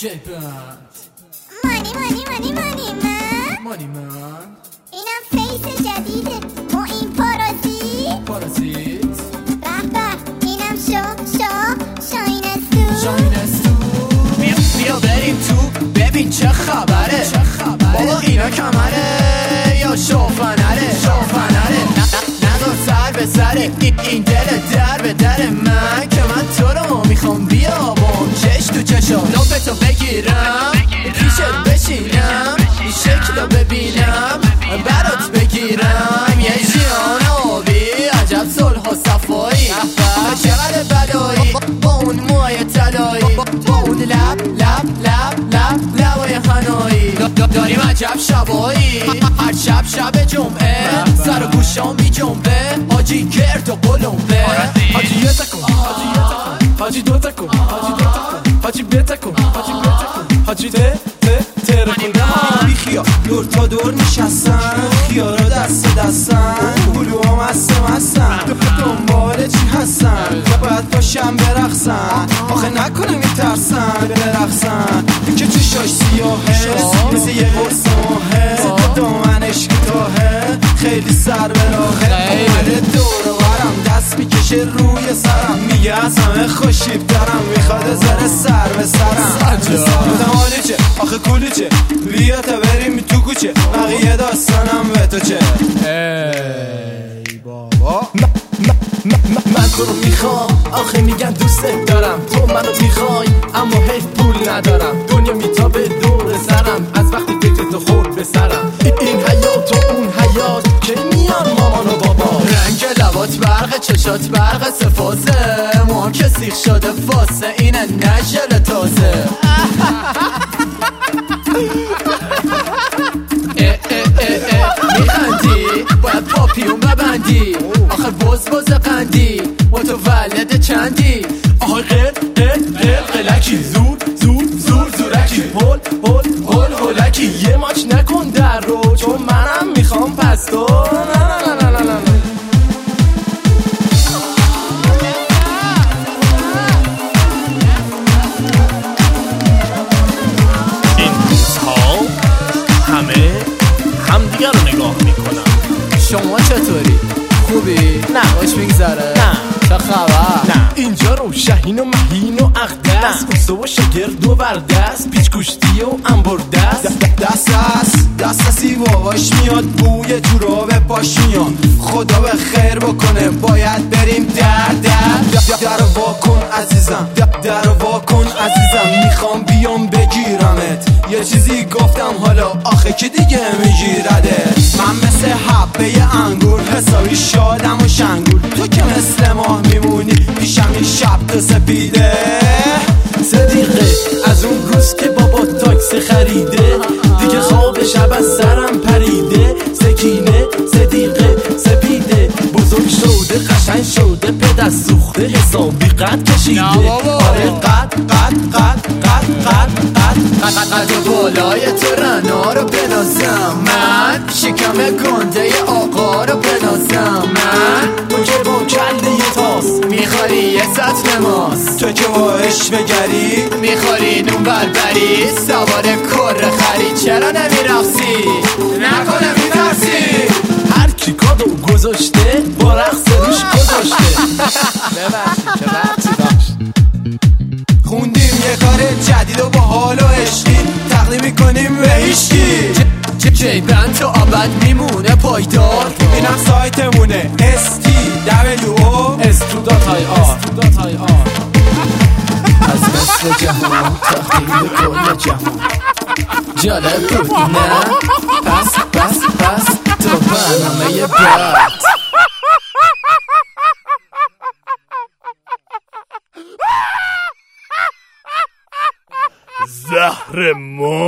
مانی من اینم فیس جدیده و این پارازیت به اینم شاین استو بیا بریم تو ببین چه خبره بابا اینا کمره یا شوفنره نگاه سر به سر این دل در به در من که من تو رو میخوام بیابم چش تو چشم لبتو بگیرم پیشت بشینم این شکل رو ببینم برات بگیرم یه جیان آبی عجب صلح و صفایی چقدر بلایی با اون موهای طلایی با اون لبای هنایی داریم عجب شبایی هر شب جمعه سر و گوشام بی جنبه حاجی گرد و قلمبه حاجی یه تکن حاجی دو تکن حاجی بی تکن حاجی تره کن بی خیا دور تا دور نشستن خیارا دستن هلوها مستن دنبال چی هستن باید باشم برقصن آخه نکنه میترسن برقصن که چشاش سیاهه مثل یه قرص ماهه دامنش کتاهه خیلی سر به راهه اومده دور و برم دست میکشه روی سرم میگه از همه خوشیب دارم میخواد زره سر به سرم بودم حالی چه آخه کولی چه بیا تا بریم تو کوچه بقیه داستانم به تو چه ای بابا من تو رو میخوام آخه میگن دوست دارم تو منو میخوای اما حیف پول ندارم دنیا میتابه دور سرم از وقتی فکرتو خورد به سرم این حیات و اون حیات که میان مامان و بابا رنگ لبات برق چشات برق سفاسه موها که سیخ شده فاسه اینه نجل تازه میخندی باید پاپیون ببندی آخه بز قندی متولد چندی آخه قلقی زورکی هولکی یه ماچ نکن در رو چون منم میخوام پس تو نه این روزها همه همدیگه رو نگاه میکنن شما چطوری؟ خوبی؟ نه خوش میگذره؟ نه چه خبر؟ نه اینجا رو شهین و مهین و اقدس قصه و شگرد و بردست پیچ گوشتی و انبردست دست سیواش میاد بوی جوراب پاش میاد خدا به خیر بکنه باید بریم در واکن عزیزم میخوام بیام بگیرمت یه چیزی گفتم حالا آخه که دیگه میگیرده من مثل حبه انگور حسابی شادم و شنگول تو که مثل ماه میمونی پیشم این شب تو سپیده صدیقه از اون روز که بابا تاکسی خریده دیگه خواب شب از سرم پریده سکینه صدیقه سپیده بزرگ شده قشنگ شده پدر سوخته حسابی قد کشیده آره قد بالای تو رنا رو بنازم من شکم گنده آقا رو بنازم من تو که با کله یه تاس میخوری یه سطل ماس تو که باش بگری میخوری نون بربری سوار کر خری چرا نمیرقصی نکنه میترسی هر کی کادو گذاشته با رقص روش گذاشته ببخشید چه ربطی داشت خوندیم یه کار جدید و با حال و عشقی تقدیم میکنیم به هیچکی جیبن تو آبد میمونه پایدار اینم سایتمونه STWO از مثل جهان تخیل کل جهان جالب بود نه پس تو برنامه بعد زهر ما